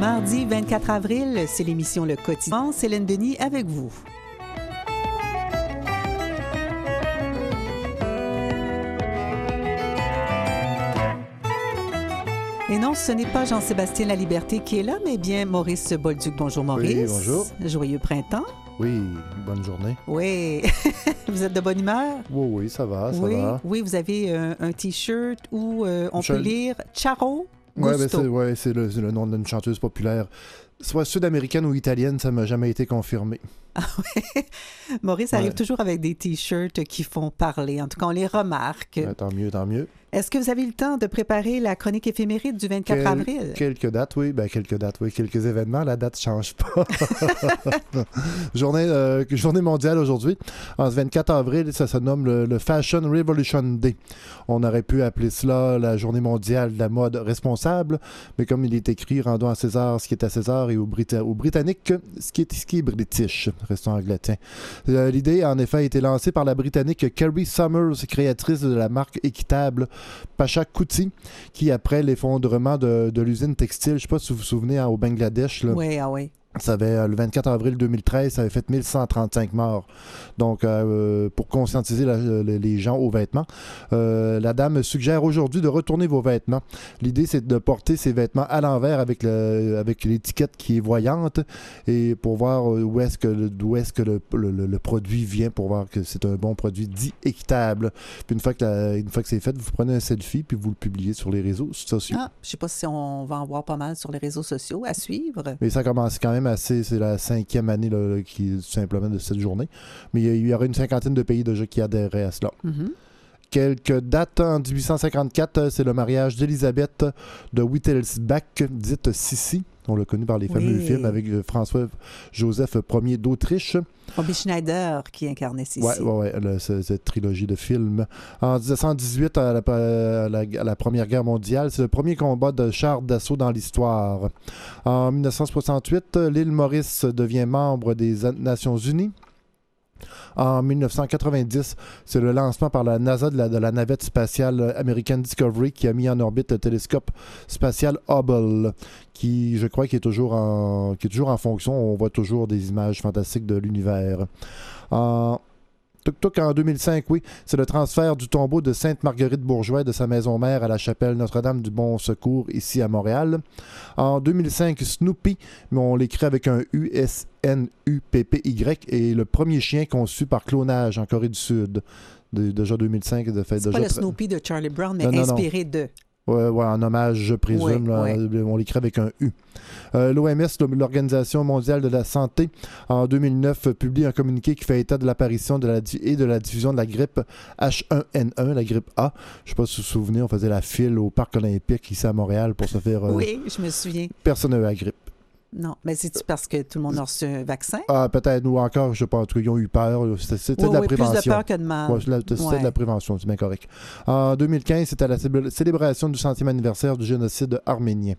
Mardi 24 avril, c'est l'émission Le Quotidien. Céline Denis avec vous. Et non, ce n'est pas Jean-Sébastien Laliberté qui est là, mais bien Maurice Bolduc. Bonjour Maurice. Oui, bonjour. Joyeux printemps. Oui, bonne journée. Oui. Vous êtes de bonne humeur? Oui, ça va, ça va. Oui, vous avez un T-shirt où on peut lire Charo Gusto. Oui, c'est le nom d'une chanteuse populaire. Soit sud-américaine ou italienne, ça m'a jamais été confirmé. Ah oui? Maurice arrive toujours avec des T-shirts qui font parler. En tout cas, on les remarque. Ouais, tant mieux, tant mieux. Est-ce que vous avez eu le temps de préparer la chronique éphéméride du 24 avril? Quelques dates, oui. Quelques événements. La date ne change pas. Journée mondiale aujourd'hui. En ce 24 avril, ça se nomme le Fashion Revolution Day. On aurait pu appeler cela la journée mondiale de la mode responsable, mais comme il est écrit, rendons à César ce qui est à César et aux Britanniques ce qui est british. Restons anglatins. L'idée, en effet, a été lancée par la Britannique Carrie Summers, créatrice de la marque équitable Pasha Kuti, qui, après l'effondrement de l'usine textile, je ne sais pas si vous vous souvenez, au Bangladesh. Là, oui, ah oui. Ça avait, le 24 avril 2013, ça avait fait 1135 morts. Donc, pour conscientiser les gens aux vêtements, la dame suggère aujourd'hui de retourner vos vêtements. L'idée, c'est de porter ces vêtements à l'envers avec l'étiquette qui est voyante et pour voir d'où est-ce que le produit vient, pour voir que c'est un bon produit dit équitable. Puis une fois que c'est fait, vous prenez un selfie puis vous le publiez sur les réseaux sociaux. Ah, je ne sais pas si on va en voir pas mal sur les réseaux sociaux à suivre. Mais ça commence quand même assez, c'est la 5e année là, qui simplement de cette journée. Mais il y aurait une 50aine de pays déjà qui adhéraient à cela. Mm-hmm. Quelques dates. En 1854, c'est le mariage d'Élisabeth de Wittelsbach, dite Sissi. On l'a connu par les fameux films avec François-Joseph Ier d'Autriche. Robbie Schneider qui incarnait Sissi. Oui, cette trilogie de films. En 1918, à la Première Guerre mondiale, c'est le premier combat de chars d'assaut dans l'histoire. En 1968, l'île Maurice devient membre des Nations Unies. En 1990, c'est le lancement par la NASA de la navette spatiale américaine Discovery qui a mis en orbite le télescope spatial Hubble, qui, je crois, qui est toujours en fonction. On voit toujours des images fantastiques de l'univers. En 2005, oui, c'est le transfert du tombeau de Sainte-Marguerite-Bourgeois de sa maison mère à la chapelle Notre-Dame du Bon Secours, ici à Montréal. En 2005, Snoopy, mais on l'écrit avec un U-S-N-U-P-P-Y, est le premier chien conçu par clonage en Corée du Sud. Déjà 2005. C'est pas le Snoopy de Charlie Brown, mais inspiré de... Oui, en hommage, je présume. On l'écrit avec un U. L'OMS, l'Organisation mondiale de la santé, en 2009, publie un communiqué qui fait état de l'apparition de la diffusion de la grippe H1N1, la grippe A. Je ne sais pas si vous vous souvenez, on faisait la file au Parc olympique ici à Montréal pour se faire... oui, je me souviens. Personne n'a eu la grippe. Non, mais c'est-tu parce que tout le monde a reçu un vaccin? Ah, peut-être, ou encore, je ne sais pas, en tout cas, ils ont eu peur. C'était de la prévention. Plus de peur que de mal. C'était de la prévention, c'est bien correct. En 2015, c'était la célébration du 100e anniversaire du génocide arménien.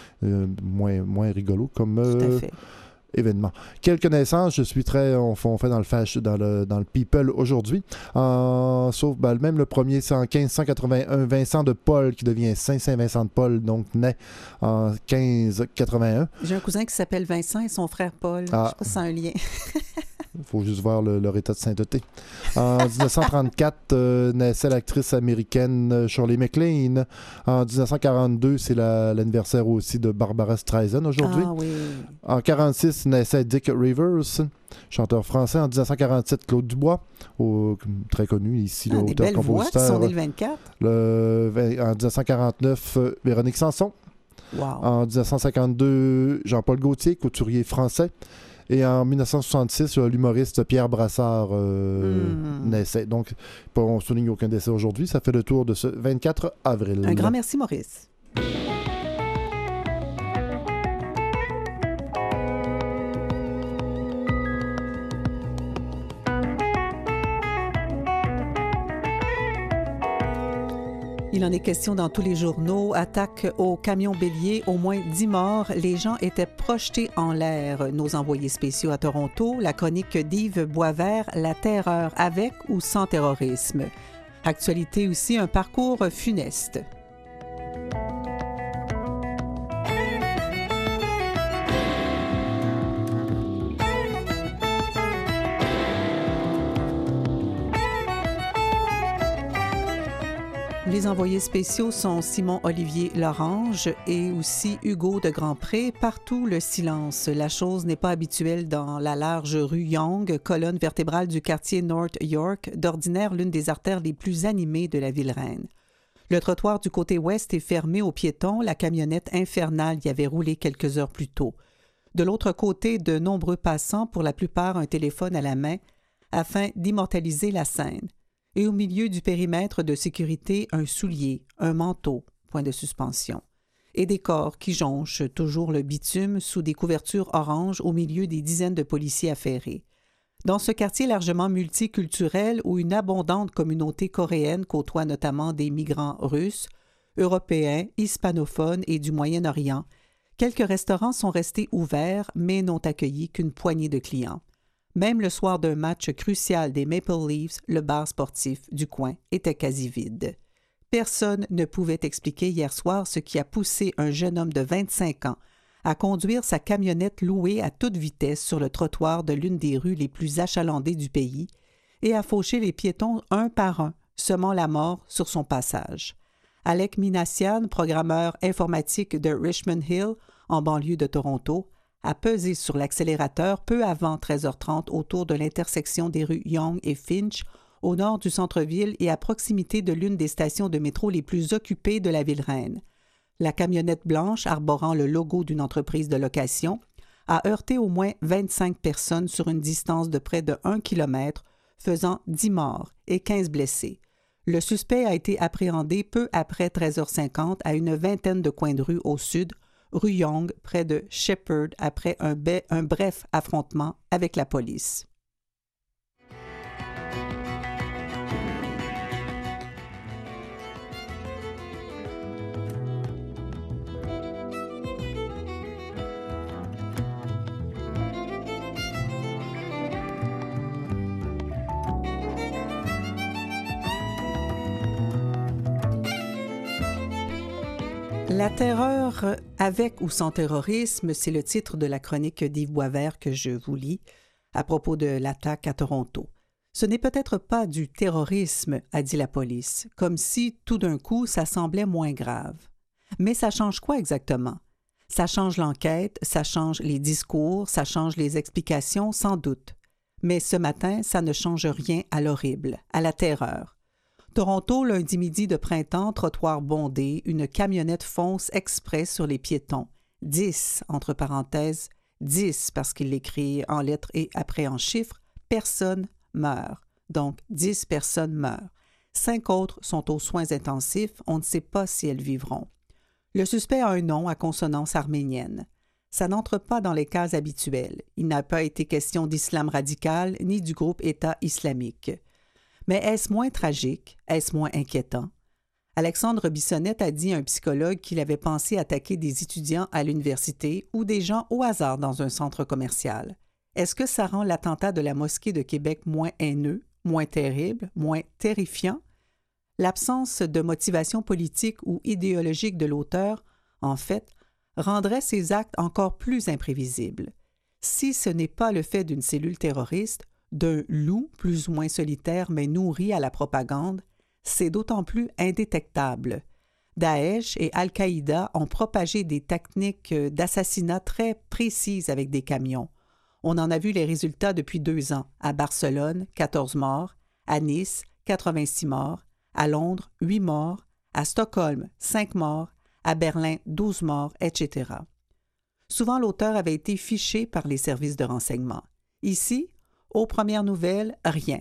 Moins rigolo comme événement. Quelques naissances, on fait dans le People aujourd'hui. Sauf même le premier, c'est en 1581, Vincent de Paul qui devient Saint-Vincent de Paul, donc naît en 1581. J'ai un cousin qui s'appelle Vincent et son frère Paul. Je ne sais pas si c'est un lien. Il faut juste voir leur état de sainteté. En 1934, naissait l'actrice américaine Shirley MacLaine. En 1942, c'est l'anniversaire aussi de Barbara Streisand aujourd'hui. Ah oui. En 1946, naissait Dick Rivers, chanteur français. En 1947, Claude Dubois, très connu ici, l'auteur-compositeur. Qui sont nés le 24. En 1949, Véronique Sanson. Wow. En 1952, Jean-Paul Gaultier, couturier français. Et en 1966, l'humoriste Pierre Brassard naissait. Donc, on ne souligne aucun décès aujourd'hui. Ça fait le tour de ce 24 avril. Un grand merci, Maurice. Il en est question dans tous les journaux. Attaque au camion bélier, au moins 10 morts. Les gens étaient projetés en l'air. Nos envoyés spéciaux à Toronto, la chronique d'Yves Boisvert, la terreur avec ou sans terrorisme. Actualité aussi, un parcours funeste. Les envoyés spéciaux sont Simon-Olivier Lorange et aussi Hugo de Grandpré. Partout, le silence. La chose n'est pas habituelle dans la large rue Yonge, colonne vertébrale du quartier North York, d'ordinaire l'une des artères les plus animées de la ville reine. Le trottoir du côté ouest est fermé aux piétons. La camionnette infernale y avait roulé quelques heures plus tôt. De l'autre côté, de nombreux passants, pour la plupart un téléphone à la main, afin d'immortaliser la scène. Et au milieu du périmètre de sécurité, un soulier, un manteau, point de suspension, et des corps qui jonchent toujours le bitume sous des couvertures oranges au milieu des dizaines de policiers affairés. Dans ce quartier largement multiculturel où une abondante communauté coréenne côtoie notamment des migrants russes, européens, hispanophones et du Moyen-Orient, quelques restaurants sont restés ouverts mais n'ont accueilli qu'une poignée de clients. Même le soir d'un match crucial des Maple Leafs, le bar sportif du coin était quasi vide. Personne ne pouvait expliquer hier soir ce qui a poussé un jeune homme de 25 ans à conduire sa camionnette louée à toute vitesse sur le trottoir de l'une des rues les plus achalandées du pays et à faucher les piétons un par un, semant la mort sur son passage. Alec Minassian, programmeur informatique de Richmond Hill, en banlieue de Toronto, a pesé sur l'accélérateur peu avant 13h30 autour de l'intersection des rues Yonge et Finch, au nord du centre-ville et à proximité de l'une des stations de métro les plus occupées de la ville reine. La camionnette blanche, arborant le logo d'une entreprise de location, a heurté au moins 25 personnes sur une distance de près de 1 kilomètre, faisant 10 morts et 15 blessés. Le suspect a été appréhendé peu après 13h50 à une vingtaine de coins de rue au sud, rue Yonge, près de Shepherd, après un bref affrontement avec la police. La terreur avec ou sans terrorisme, c'est le titre de la chronique d'Yves Boisvert que je vous lis à propos de l'attaque à Toronto. Ce n'est peut-être pas du terrorisme, a dit la police, comme si tout d'un coup ça semblait moins grave. Mais ça change quoi exactement? Ça change l'enquête, ça change les discours, ça change les explications, sans doute. Mais ce matin, ça ne change rien à l'horrible, à la terreur. Toronto, lundi midi de printemps, trottoir bondé, une camionnette fonce exprès sur les piétons. 10, entre parenthèses, 10 parce qu'il l'écrit en lettres et après en chiffres, personnes meurent. Donc, 10 personnes meurent. 5 autres sont aux soins intensifs, on ne sait pas si elles vivront. Le suspect a un nom à consonance arménienne. Ça n'entre pas dans les cases habituelles. Il n'a pas été question d'islam radical ni du groupe État islamique. Mais est-ce moins tragique? Est-ce moins inquiétant? Alexandre Bissonnette a dit à un psychologue qu'il avait pensé attaquer des étudiants à l'université ou des gens au hasard dans un centre commercial. Est-ce que ça rend l'attentat de la mosquée de Québec moins haineux, moins terrible, moins terrifiant? L'absence de motivation politique ou idéologique de l'auteur, en fait, rendrait ces actes encore plus imprévisibles. Si ce n'est pas le fait d'une cellule terroriste, d'un loup plus ou moins solitaire mais nourri à la propagande, c'est d'autant plus indétectable. Daesh et Al-Qaïda ont propagé des techniques d'assassinat très précises avec des camions. On en a vu les résultats depuis 2 ans. À Barcelone, 14 morts. À Nice, 86 morts. À Londres, 8 morts. À Stockholm, 5 morts. À Berlin, 12 morts, etc. Souvent, l'auteur avait été fiché par les services de renseignement. Ici, aux premières nouvelles, rien.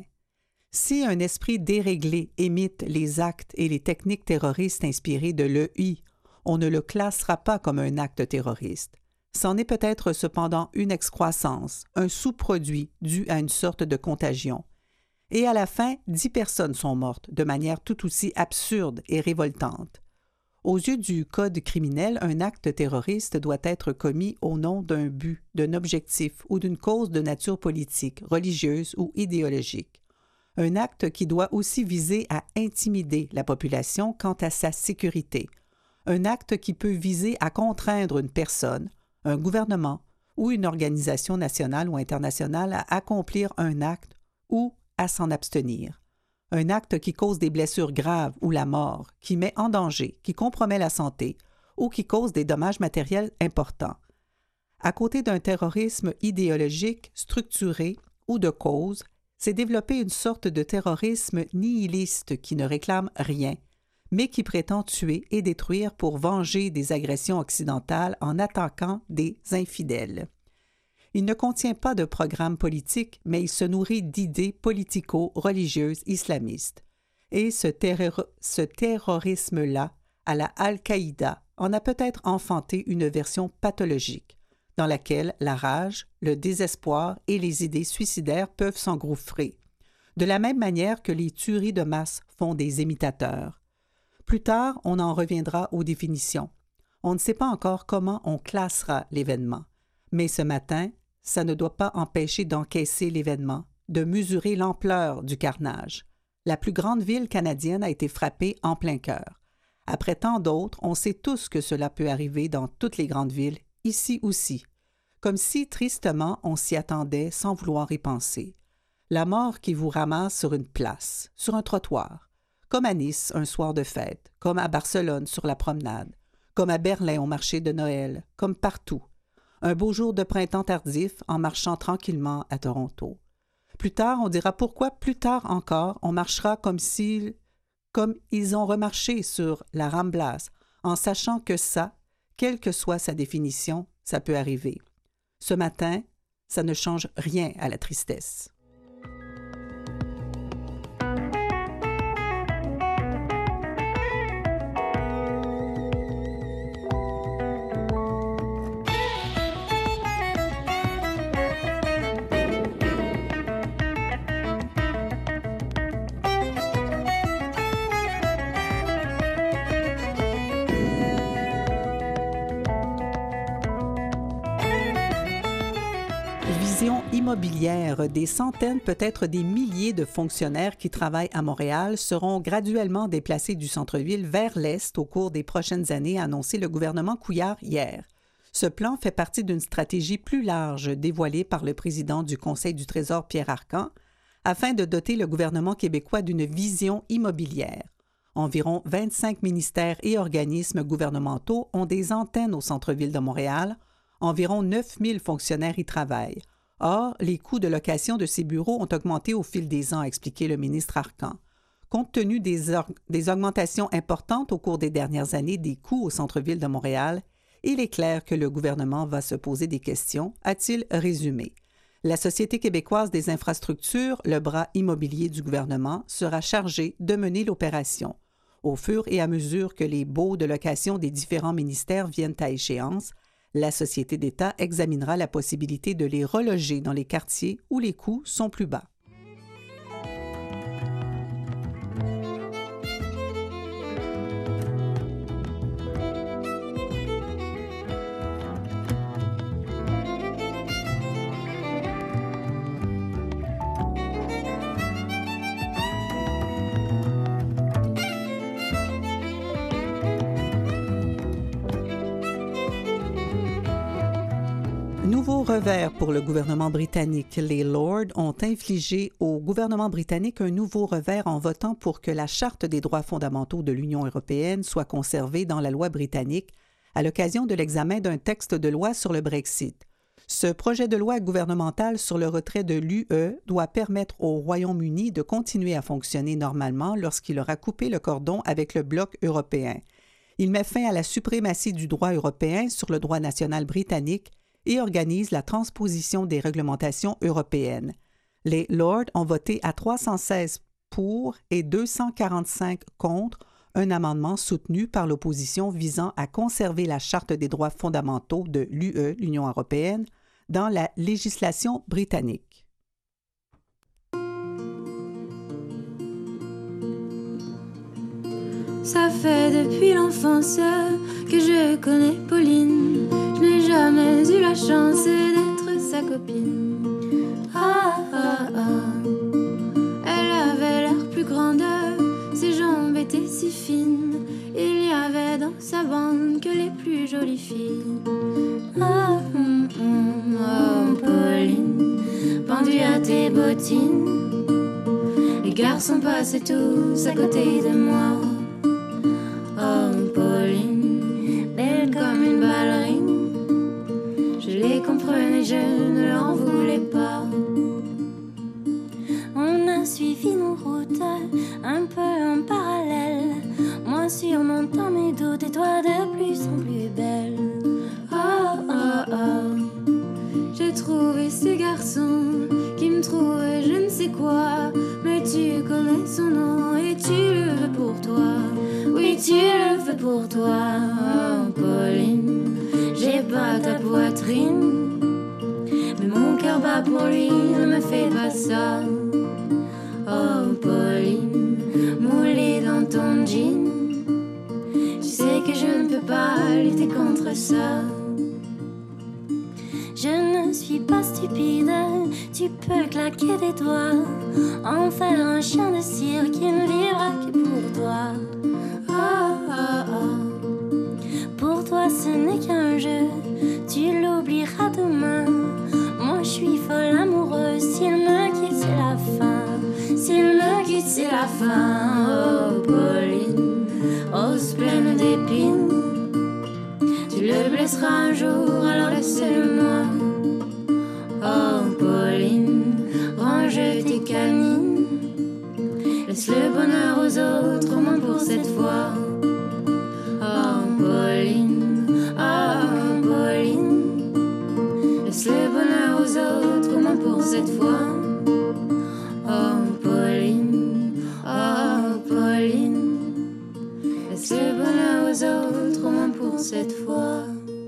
Si un esprit déréglé imite les actes et les techniques terroristes inspirées de l'EI, on ne le classera pas comme un acte terroriste. C'en est peut-être cependant une excroissance, un sous-produit dû à une sorte de contagion. Et à la fin, 10 personnes sont mortes de manière tout aussi absurde et révoltante. Aux yeux du Code criminel, un acte terroriste doit être commis au nom d'un but, d'un objectif ou d'une cause de nature politique, religieuse ou idéologique. Un acte qui doit aussi viser à intimider la population quant à sa sécurité. Un acte qui peut viser à contraindre une personne, un gouvernement ou une organisation nationale ou internationale à accomplir un acte ou à s'en abstenir. Un acte qui cause des blessures graves ou la mort, qui met en danger, qui compromet la santé ou qui cause des dommages matériels importants. À côté d'un terrorisme idéologique, structuré ou de cause, s'est développé une sorte de terrorisme nihiliste qui ne réclame rien, mais qui prétend tuer et détruire pour venger des agressions occidentales en attaquant des infidèles. Il ne contient pas de programme politique, mais il se nourrit d'idées politico-religieuses islamistes. Et ce terrorisme-là, à la Al-Qaïda, en a peut-être enfanté une version pathologique, dans laquelle la rage, le désespoir et les idées suicidaires peuvent s'engouffrer, de la même manière que les tueries de masse font des imitateurs. Plus tard, on en reviendra aux définitions. On ne sait pas encore comment on classera l'événement, mais ce matin, ça ne doit pas empêcher d'encaisser l'événement, de mesurer l'ampleur du carnage. La plus grande ville canadienne a été frappée en plein cœur. Après tant d'autres, on sait tous que cela peut arriver dans toutes les grandes villes, ici aussi, comme si, tristement, on s'y attendait sans vouloir y penser. La mort qui vous ramasse sur une place, sur un trottoir, comme à Nice un soir de fête, comme à Barcelone sur la promenade, comme à Berlin au marché de Noël, comme partout. Un beau jour de printemps tardif en marchant tranquillement à Toronto. Plus tard, on dira pourquoi plus tard encore, on marchera comme ils ont remarché sur la Ramblas, en sachant que ça, quelle que soit sa définition, ça peut arriver. Ce matin, ça ne change rien à la tristesse. Vision immobilière, des centaines, peut-être des milliers de fonctionnaires qui travaillent à Montréal seront graduellement déplacés du centre-ville vers l'Est au cours des prochaines années, a annoncé le gouvernement Couillard hier. Ce plan fait partie d'une stratégie plus large dévoilée par le président du Conseil du Trésor, Pierre Arcan, afin de doter le gouvernement québécois d'une vision immobilière. Environ 25 ministères et organismes gouvernementaux ont des antennes au centre-ville de Montréal. Environ 9 000 fonctionnaires y travaillent. Or, les coûts de location de ces bureaux ont augmenté au fil des ans, a expliqué le ministre Arcan. Compte tenu des augmentations importantes au cours des dernières années des coûts au centre-ville de Montréal, il est clair que le gouvernement va se poser des questions, a-t-il résumé. La Société québécoise des infrastructures, le bras immobilier du gouvernement, sera chargée de mener l'opération. Au fur et à mesure que les baux de location des différents ministères viennent à échéance, la Société d'État examinera la possibilité de les reloger dans les quartiers où les coûts sont plus bas. Nouveau revers pour le gouvernement britannique. Les Lords ont infligé au gouvernement britannique un nouveau revers en votant pour que la Charte des droits fondamentaux de l'Union européenne soit conservée dans la loi britannique à l'occasion de l'examen d'un texte de loi sur le Brexit. Ce projet de loi gouvernemental sur le retrait de l'UE doit permettre au Royaume-Uni de continuer à fonctionner normalement lorsqu'il aura coupé le cordon avec le bloc européen. Il met fin à la suprématie du droit européen sur le droit national britannique et organise la transposition des réglementations européennes. Les Lords ont voté à 316 pour et 245 contre un amendement soutenu par l'opposition visant à conserver la Charte des droits fondamentaux de l'UE, l'Union européenne, dans la législation britannique. Ça fait depuis l'enfance que je connais Pauline. Je n'ai jamais eu la chance d'être sa copine. Ah ah ah, elle avait l'air plus grande, ses jambes étaient si fines. Il y avait dans sa bande que les plus jolies filles. Ah, oh Pauline, pendue à tes bottines, garçons passaient tous à côté de moi. Oh Pauline, belle comme une ballerine, je les comprenais, je ne leur en voulais pas. On a suivi nos routes un peu en parallèle, moi surmontant mes doutes et toi de plus en plus belle. Oh oh oh, j'ai trouvé ce garçon qui me trouvait je ne sais quoi, mais tu connais son nom et tu le veux pour toi. Oui, tu le veux pour toi. Oh Pauline, j'ai pas ta poitrine, mais mon cœur bat pour lui, ne me fais pas ça. Oh Pauline, moulée dans ton jean, tu sais que je ne peux pas lutter contre ça. Je ne suis pas stupide, tu peux claquer des doigts, en faire un chien de cirque qui ne vivra que pour toi. Oh oh oh, pour toi ce n'est qu'un jeu, tu l'oublieras demain. Moi je suis folle amoureuse, s'il me quitte c'est la fin. S'il me quitte c'est la fin. Oh Pauline, rose pleine d'épines, tu le blesseras un jour, alors laisse-le-moi. Oh Pauline, range tes canines, laisse le bonheur aux autres, au moins pour cette fois. Oh Pauline, laisse le bonheur aux autres, au moins pour cette fois. Oh Pauline, laisse le bonheur aux autres, au moins pour cette fois.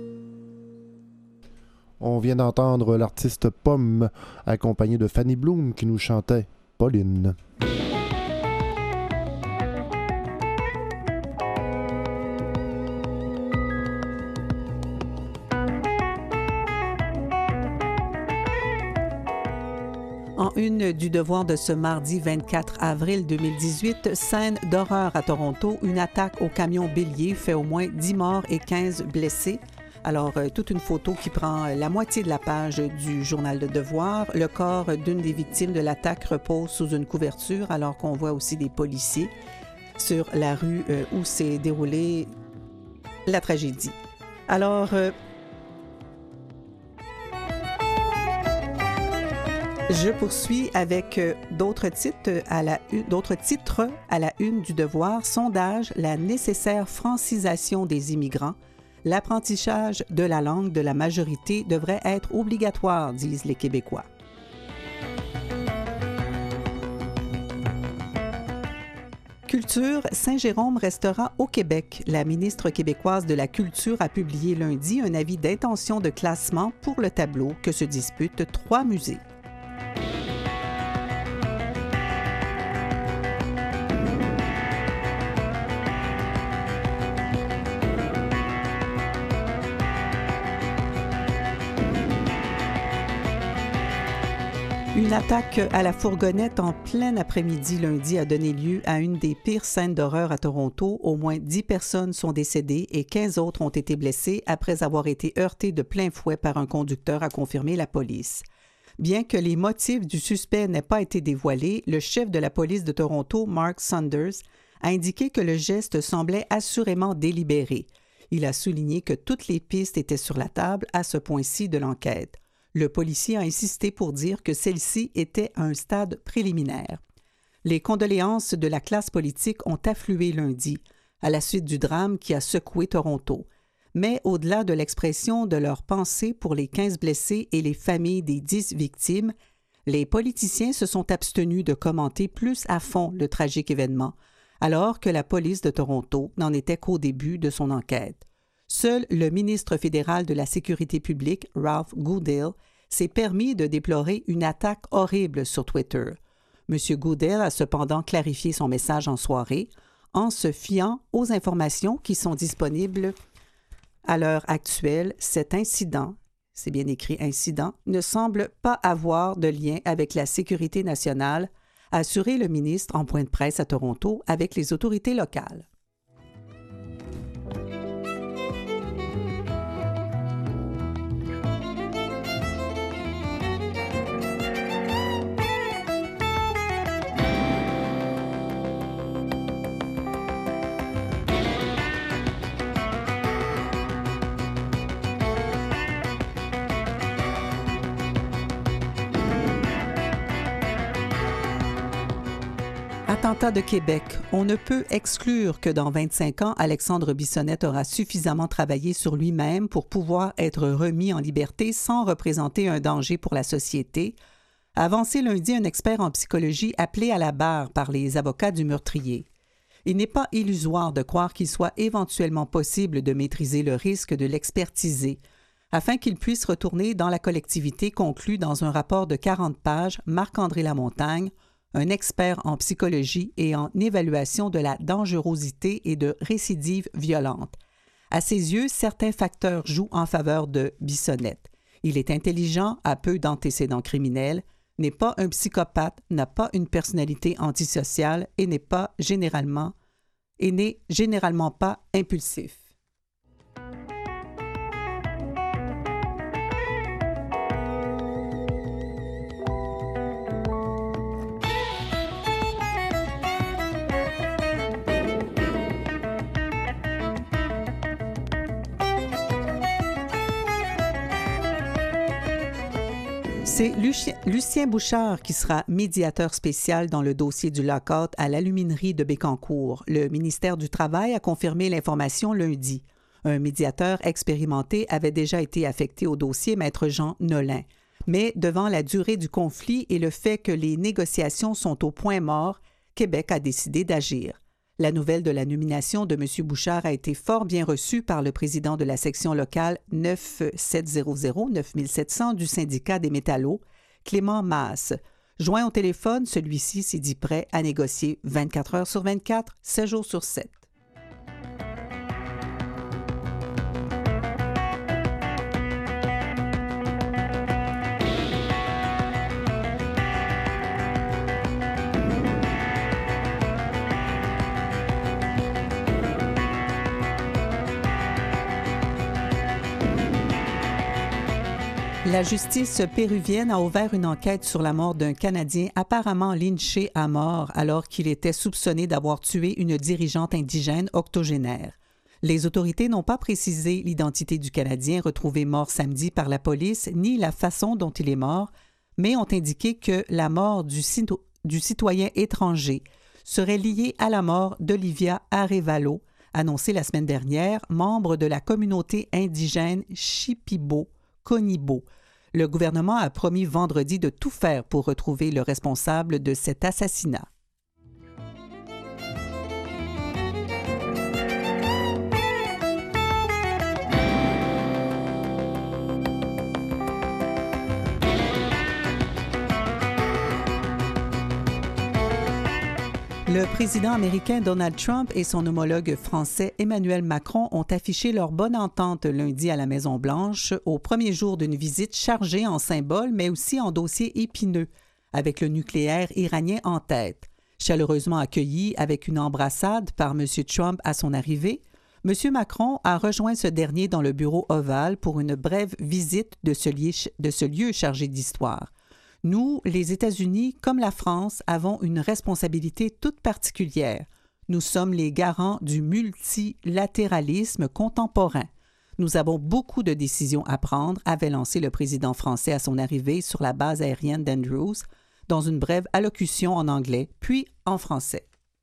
On vient d'entendre l'artiste Pomme, accompagnée de Fanny Bloom, qui nous chantait Pauline. En une du Devoir de ce mardi 24 avril 2018, scène d'horreur à Toronto, une attaque au camion bélier fait au moins 10 morts et 15 blessés. Alors, toute une photo qui prend la moitié de la page du journal de Devoir. Le corps d'une des victimes de l'attaque repose sous une couverture, alors qu'on voit aussi des policiers sur la rue où s'est déroulée la tragédie. Alors, je poursuis avec d'autres titres à la une du Devoir. Sondage, la nécessaire francisation des immigrants. L'apprentissage de la langue de la majorité devrait être obligatoire, disent les Québécois. Culture, Saint-Jérôme restera au Québec. La ministre québécoise de la Culture a publié lundi un avis d'intention de classement pour le tableau que se disputent 3 musées. Une attaque à la fourgonnette en plein après-midi lundi a donné lieu à une des pires scènes d'horreur à Toronto. Au moins 10 personnes sont décédées et 15 autres ont été blessées après avoir été heurtées de plein fouet par un conducteur, a confirmé la police. Bien que les motifs du suspect n'aient pas été dévoilés, le chef de la police de Toronto, Mark Saunders, a indiqué que le geste semblait assurément délibéré. Il a souligné que toutes les pistes étaient sur la table à ce point-ci de l'enquête. Le policier a insisté pour dire que celle-ci était à un stade préliminaire. Les condoléances de la classe politique ont afflué lundi, à la suite du drame qui a secoué Toronto. Mais au-delà de l'expression de leurs pensées pour les 15 blessés et les familles des 10 victimes, les politiciens se sont abstenus de commenter plus à fond le tragique événement, alors que la police de Toronto n'en était qu'au début de son enquête. Seul le ministre fédéral de la Sécurité publique, Ralph Goodale, s'est permis de déplorer une attaque horrible sur Twitter. M. Goodale a cependant clarifié son message en soirée en se fiant aux informations qui sont disponibles à l'heure actuelle. Cet incident, c'est bien écrit incident, ne semble pas avoir de lien avec la sécurité nationale, a assuré le ministre en point de presse à Toronto avec les autorités locales. l'attentat de Québec, on ne peut exclure que dans 25 ans, Alexandre Bissonnette aura suffisamment travaillé sur lui-même pour pouvoir être remis en liberté sans représenter un danger pour la société, a avancé lundi un expert en psychologie appelé à la barre par les avocats du meurtrier. Il n'est pas illusoire de croire qu'il soit éventuellement possible de maîtriser le risque de l'expertiser, afin qu'il puisse retourner dans la collectivité, conclut dans un rapport de 40 pages Marc-André Lamontagne, un expert en psychologie et en évaluation de la dangerosité et de récidive violente. À ses yeux, certains facteurs jouent en faveur de Bissonnette. Il est intelligent, a peu d'antécédents criminels, n'est pas un psychopathe, n'a pas une personnalité antisociale et n'est généralement pas impulsif. C'est Lucien Bouchard qui sera médiateur spécial dans le dossier du lock-out à l'aluminerie de Bécancour. Le ministère du Travail a confirmé l'information lundi. Un médiateur expérimenté avait déjà été affecté au dossier, Maître Jean Nolin. Mais devant la durée du conflit et le fait que les négociations sont au point mort, Québec a décidé d'agir. La nouvelle de la nomination de M. Bouchard a été fort bien reçue par le président de la section locale 9700 du syndicat des métallos, Clément Masse. Joint au téléphone, celui-ci s'est dit prêt à négocier 24 heures sur 24, 7 jours sur 7. La justice péruvienne a ouvert une enquête sur la mort d'un Canadien apparemment lynché à mort alors qu'il était soupçonné d'avoir tué une dirigeante indigène octogénaire. Les autorités n'ont pas précisé l'identité du Canadien retrouvé mort samedi par la police ni la façon dont il est mort, mais ont indiqué que la mort du citoyen étranger serait liée à la mort d'Olivia Arevalo, annoncée la semaine dernière, membre de la communauté indigène Shipibo-Conibo. Le gouvernement a promis vendredi de tout faire pour retrouver le responsable de cet assassinat. Le président américain Donald Trump et son homologue français Emmanuel Macron ont affiché leur bonne entente lundi à la Maison-Blanche au premier jour d'une visite chargée en symboles mais aussi en dossiers épineux, avec le nucléaire iranien en tête. Chaleureusement accueilli avec une embrassade par M. Trump à son arrivée, M. Macron a rejoint ce dernier dans le bureau ovale pour une brève visite de ce lieu chargé d'histoire. Nous, les États-Unis, comme la France, avons une responsabilité toute particulière. Nous sommes les garants du multilatéralisme contemporain. Nous avons beaucoup de décisions à prendre, avait lancé le président français à son arrivée sur la base aérienne d'Andrews, dans une brève allocution en anglais, puis en français.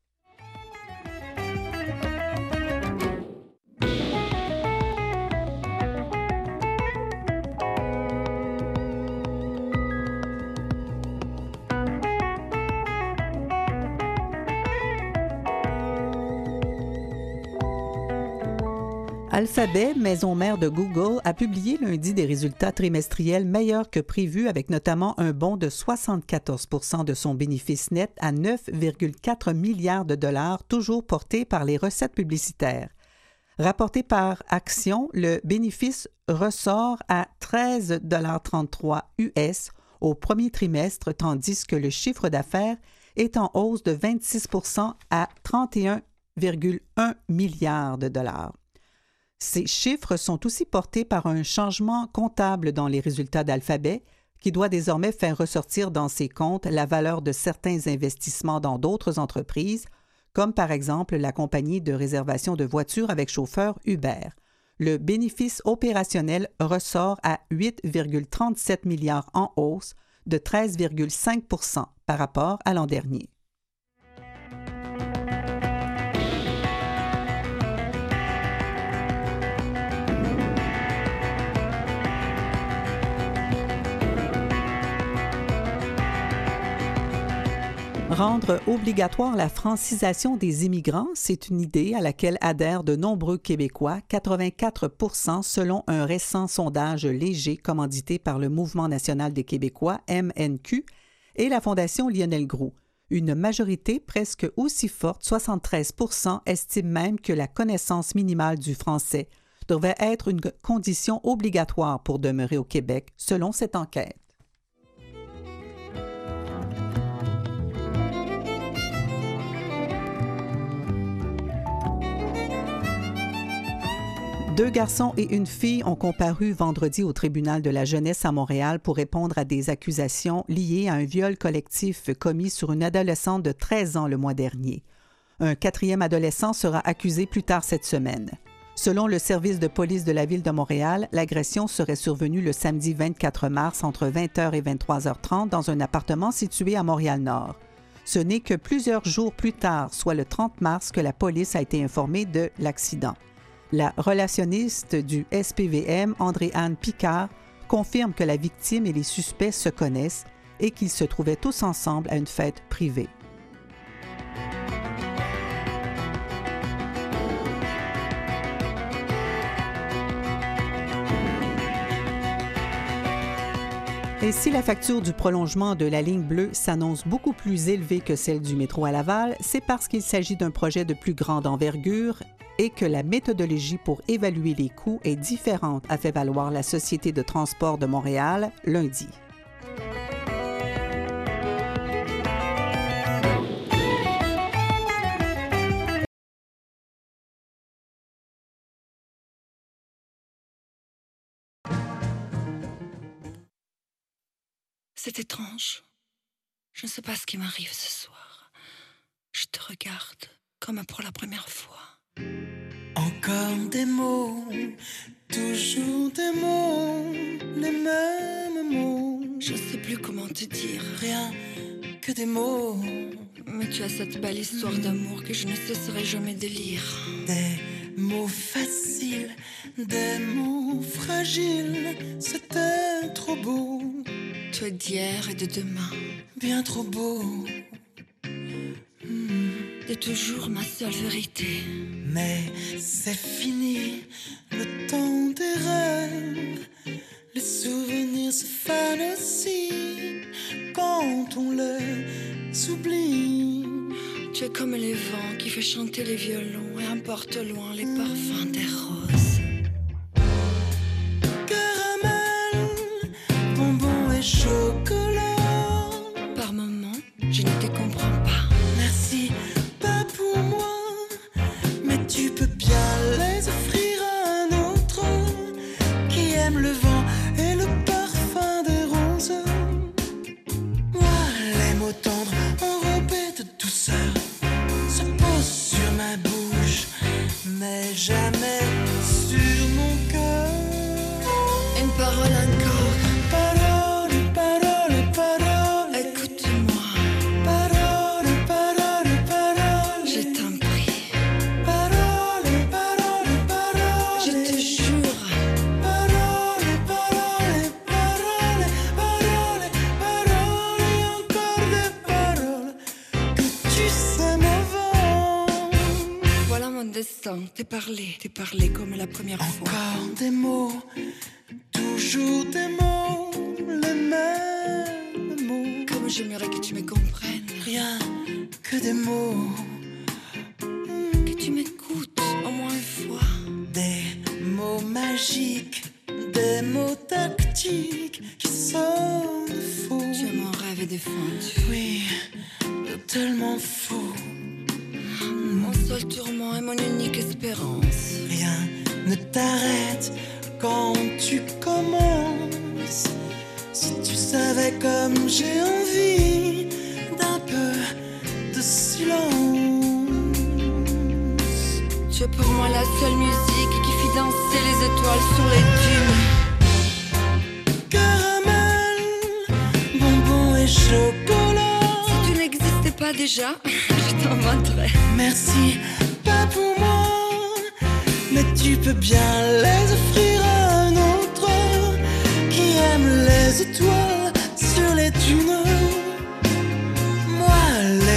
Alphabet, maison mère de Google, a publié lundi des résultats trimestriels meilleurs que prévus avec notamment un bond de 74 % de son bénéfice net à 9,4 milliards de dollars, toujours porté par les recettes publicitaires. Rapporté par action, le bénéfice ressort à 13,33 US au premier trimestre, tandis que le chiffre d'affaires est en hausse de 26 % à 31,1 milliards de dollars. Ces chiffres sont aussi portés par un changement comptable dans les résultats d'Alphabet, qui doit désormais faire ressortir dans ses comptes la valeur de certains investissements dans d'autres entreprises, comme par exemple la compagnie de réservation de voitures avec chauffeur Uber. Le bénéfice opérationnel ressort à 8,37 milliards en hausse de 13,5 % par rapport à l'an dernier. Rendre obligatoire la francisation des immigrants, c'est une idée à laquelle adhèrent de nombreux Québécois, 84 % selon un récent sondage léger commandité par le Mouvement national des Québécois, MNQ, et la Fondation Lionel Groulx. Une majorité presque aussi forte, 73 % estiment même que la connaissance minimale du français devrait être une condition obligatoire pour demeurer au Québec, selon cette enquête. Deux garçons et une fille ont comparu vendredi au tribunal de la jeunesse à Montréal pour répondre à des accusations liées à un viol collectif commis sur une adolescente de 13 ans le mois dernier. Un quatrième adolescent sera accusé plus tard cette semaine. Selon le service de police de la Ville de Montréal, l'agression serait survenue le samedi 24 mars entre 20h et 23h30 dans un appartement situé à Montréal-Nord. Ce n'est que plusieurs jours plus tard, soit le 30 mars, que la police a été informée de l'accident. La relationniste du SPVM, André-Anne Picard, confirme que la victime et les suspects se connaissent et qu'ils se trouvaient tous ensemble à une fête privée. Et si la facture du prolongement de la ligne bleue s'annonce beaucoup plus élevée que celle du métro à Laval, c'est parce qu'il s'agit d'un projet de plus grande envergure et que la méthodologie pour évaluer les coûts est différente, a fait valoir la Société de transport de Montréal lundi. C'est étrange. Je ne sais pas ce qui m'arrive ce soir. Je te regarde comme pour la première fois. Encore des mots, toujours des mots, les mêmes mots. Je ne sais plus comment te dire. Rien que des mots. Mais tu as cette belle histoire d'amour que je ne cesserai jamais de lire. Des mots faciles, des mots fragiles. C'était trop beau. Tu es d'hier et de demain. Bien trop beau. T'es toujours ma seule vérité. Mais c'est fini, le temps des rêves. Les souvenirs se fanent aussi quand on les oublie. Tu es comme les vents qui fait chanter les violons et emporte loin les parfums des roses. Caramel, bonbons et chocolat. Par moments, je ne te comprends pas. Merci, pas pour moi, mais tu peux bien les offrir à un autre qui aime le vent et le parfum des roses. Moi, les mots tendres enrobés de douceur se posent sur ma bouche, mais jamais sur mon cœur. Une parole encore. Parole, parole, parole. Écoute-moi, Parole, parole, parole. je t'en prie. Parole, parole, parole. Je te jure, Parole, parole, parole. Parole, parole et encore des paroles que tu sais m'avant. voilà mon destin. T'es parlé comme la première fois. Encore des mots, toujours des mots, les mêmes mots. Comme j'aimerais que tu me comprennes, Rien que des mots, que tu m'écoutes au moins une fois. des mots magiques, des mots tactiques qui sonnent faux. Tu es mon rêve défendu. Oui, tellement faux. Mon seul tourment et mon unique espérance. Rien ne t'arrête quand tu commences. Si tu savais comme j'ai envie d'un peu de silence. Tu es pour moi la seule musique qui fit danser les étoiles sur les dunes. Caramel, bonbons et chocolat. Si tu n'existais pas déjà, je t'inventerais. Merci, pas pour moi, mais tu peux bien les offrir à un autre qui aime les étoiles sur les dunes. Moi,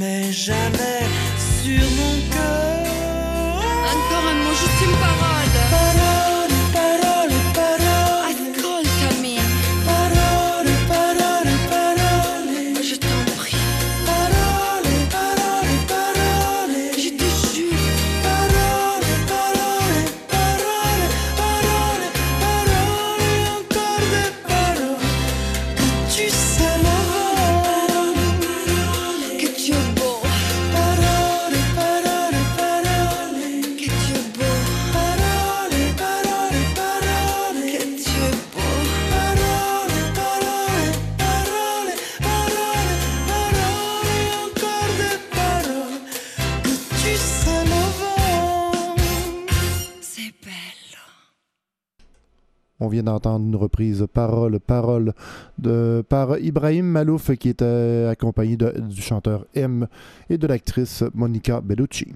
jamais, jamais sur mon cœur. Encore un mot, juste une parole. Parole, parole, parole. Ascoltami. Parole, parole, parole. Je t'en prie. Parole, parole, parole. Je te jure. Parole, parole, parole. Parole, parole, et encore des paroles. Que tu sais l'avoir. Que tu es beau. Parole, parole, parole. Que tu es beau. Parole, parole, parole. Que tu es beau. Parole, parole, parole. Parole, parole, et encore des paroles. Que tu sais l'avoir. C'est belle. On vient d'entendre une reprise Parole, Parole par Ibrahim Malouf qui était accompagné du chanteur M et de l'actrice Monica Bellucci.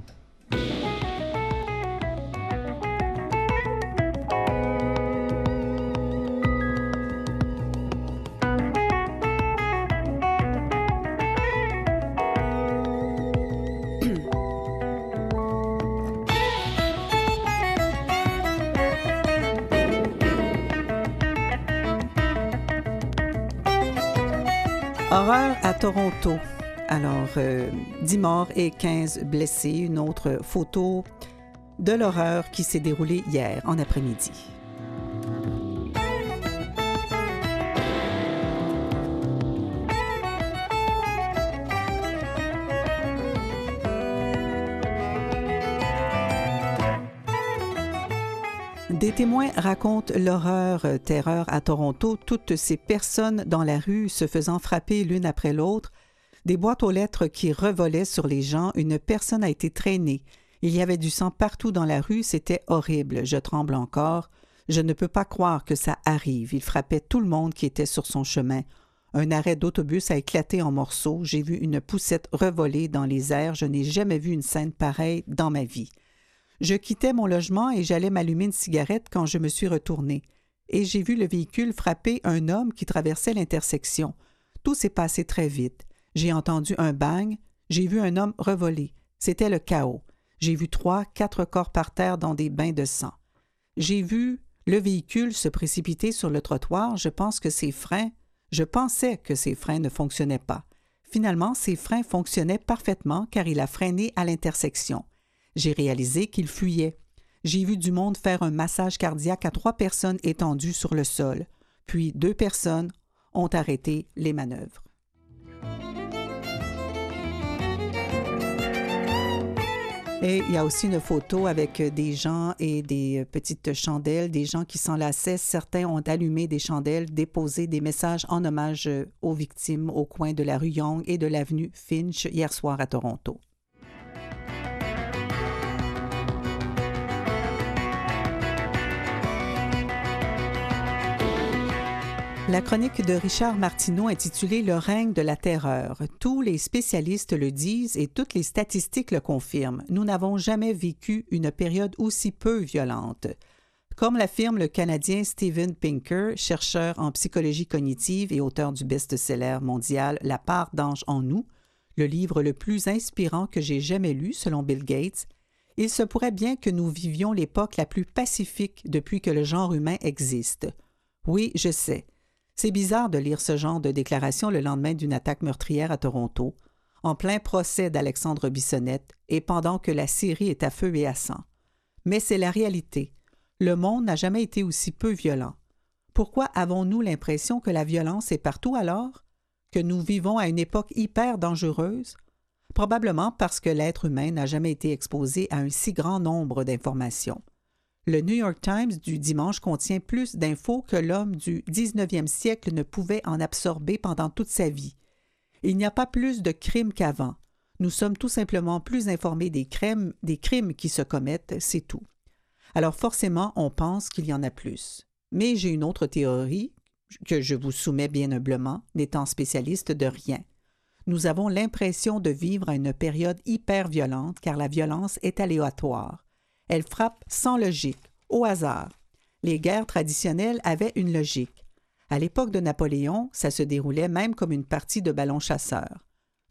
Horreur à Toronto. Alors, 10 morts et 15 blessés. Une autre photo de l'horreur qui s'est déroulée hier en après-midi. Des témoins racontent l'horreur, terreur à Toronto, toutes ces personnes dans la rue se faisant frapper l'une après l'autre, des boîtes aux lettres qui revolaient sur les gens, une personne a été traînée. Il y avait du sang partout dans la rue, c'était horrible, je tremble encore. Je ne peux pas croire que ça arrive. Il frappait tout le monde qui était sur son chemin. Un arrêt d'autobus a éclaté en morceaux, j'ai vu une poussette revoler dans les airs, je n'ai jamais vu une scène pareille dans ma vie. Je quittais mon logement et j'allais m'allumer une cigarette quand je me suis retournée. Et j'ai vu le véhicule frapper un homme qui traversait l'intersection. Tout s'est passé très vite. J'ai entendu un bang, j'ai vu un homme revoler. C'était le chaos. J'ai vu 3, 4 corps par terre dans des bains de sang. J'ai vu le véhicule se précipiter sur le trottoir. Je pensais que ses freins ne fonctionnaient pas. Finalement, ses freins fonctionnaient parfaitement car il a freiné à l'intersection. J'ai réalisé qu'il fuyait. J'ai vu du monde faire un massage cardiaque à 3 personnes étendues sur le sol. Puis 2 personnes ont arrêté les manœuvres. Et il y a aussi une photo avec des gens et des petites chandelles, des gens qui s'enlaçaient. Certains ont allumé des chandelles, déposé des messages en hommage aux victimes au coin de la rue Yonge et de l'avenue Finch hier soir à Toronto. La chronique de Richard Martineau intitulée « Le règne de la terreur ». Tous les spécialistes le disent et toutes les statistiques le confirment. Nous n'avons jamais vécu une période aussi peu violente. Comme l'affirme le Canadien Steven Pinker, chercheur en psychologie cognitive et auteur du best-seller mondial « La part d'ange en nous », le livre le plus inspirant que j'ai jamais lu selon Bill Gates, il se pourrait bien que nous vivions l'époque la plus pacifique depuis que le genre humain existe. Oui, je sais. C'est bizarre de lire ce genre de déclaration le lendemain d'une attaque meurtrière à Toronto, en plein procès d'Alexandre Bissonnette et pendant que la Syrie est à feu et à sang. Mais c'est la réalité. Le monde n'a jamais été aussi peu violent. Pourquoi avons-nous l'impression que la violence est partout alors? Que nous vivons à une époque hyper dangereuse? Probablement parce que l'être humain n'a jamais été exposé à un si grand nombre d'informations. Le New York Times du dimanche contient plus d'infos que l'homme du 19e siècle ne pouvait en absorber pendant toute sa vie. Il n'y a pas plus de crimes qu'avant. Nous sommes tout simplement plus informés des crimes qui se commettent, c'est tout. Alors forcément, on pense qu'il y en a plus. Mais j'ai une autre théorie que je vous soumets bien humblement, n'étant spécialiste de rien. Nous avons l'impression de vivre à une période hyper violente car la violence est aléatoire. Elle frappe sans logique, au hasard. Les guerres traditionnelles avaient une logique. À l'époque de Napoléon, ça se déroulait même comme une partie de ballon chasseur.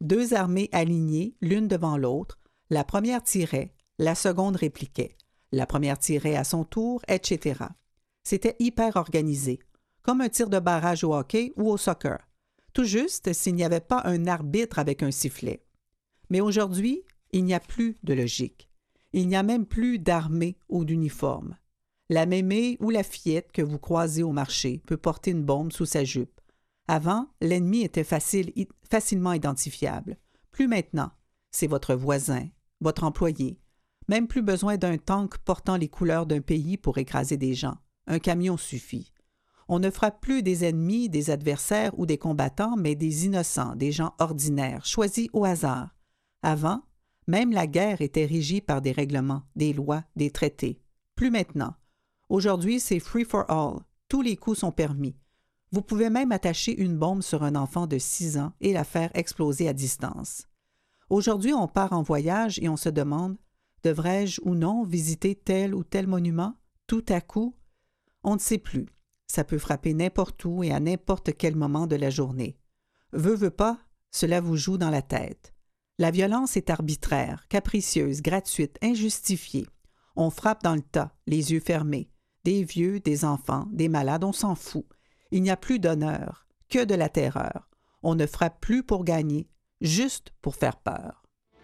2 armées alignées, l'une devant l'autre. La première tirait, la seconde répliquait. La première tirait à son tour, etc. C'était hyper organisé, comme un tir de barrage au hockey ou au soccer. Tout juste s'il n'y avait pas un arbitre avec un sifflet. Mais aujourd'hui, il n'y a plus de logique. Il n'y a même plus d'armée ou d'uniforme. La mémé ou la fillette que vous croisez au marché peut porter une bombe sous sa jupe. Avant, l'ennemi était facilement identifiable. Plus maintenant, c'est votre voisin, votre employé. Même plus besoin d'un tank portant les couleurs d'un pays pour écraser des gens. Un camion suffit. On ne frappe plus des ennemis, des adversaires ou des combattants, mais des innocents, des gens ordinaires, choisis au hasard. Avant, même la guerre était régie par des règlements, des lois, des traités. Plus maintenant. Aujourd'hui, c'est free for all. Tous les coups sont permis. Vous pouvez même attacher une bombe sur un enfant de 6 ans et la faire exploser à distance. Aujourd'hui, on part en voyage et on se demande « Devrais-je ou non visiter tel ou tel monument? » Tout à coup, on ne sait plus. Ça peut frapper n'importe où et à n'importe quel moment de la journée. Veut pas, cela vous joue dans la tête. La violence est arbitraire, capricieuse, gratuite, injustifiée. On frappe dans le tas, les yeux fermés. Des vieux, des enfants, des malades, on s'en fout. Il n'y a plus d'honneur, que de la terreur. On ne frappe plus pour gagner, juste pour faire peur.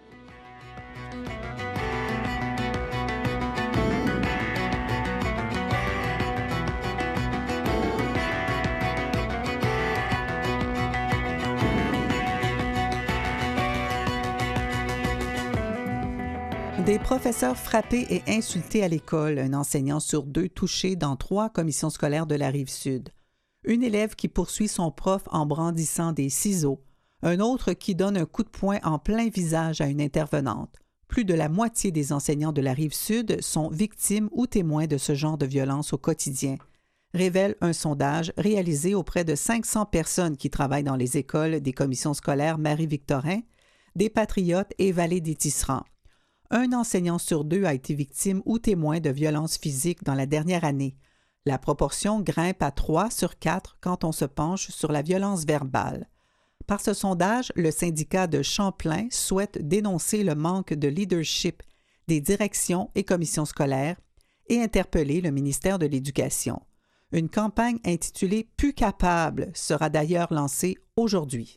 Des professeurs frappés et insultés à l'école, un enseignant sur 2 touché dans 3 commissions scolaires de la Rive-Sud, une élève qui poursuit son prof en brandissant des ciseaux, un autre qui donne un coup de poing en plein visage à une intervenante. Plus de la moitié des enseignants de la Rive-Sud sont victimes ou témoins de ce genre de violence au quotidien, révèle un sondage réalisé auprès de 500 personnes qui travaillent dans les écoles des commissions scolaires Marie-Victorin, des Patriotes et Vallée des Tisserands. Un enseignant sur 2 a été victime ou témoin de violences physiques dans la dernière année. La proportion grimpe à 3 sur 4 quand on se penche sur la violence verbale. Par ce sondage, le syndicat de Champlain souhaite dénoncer le manque de leadership des directions et commissions scolaires et interpeller le ministère de l'Éducation. Une campagne intitulée « Plus capable » sera d'ailleurs lancée aujourd'hui.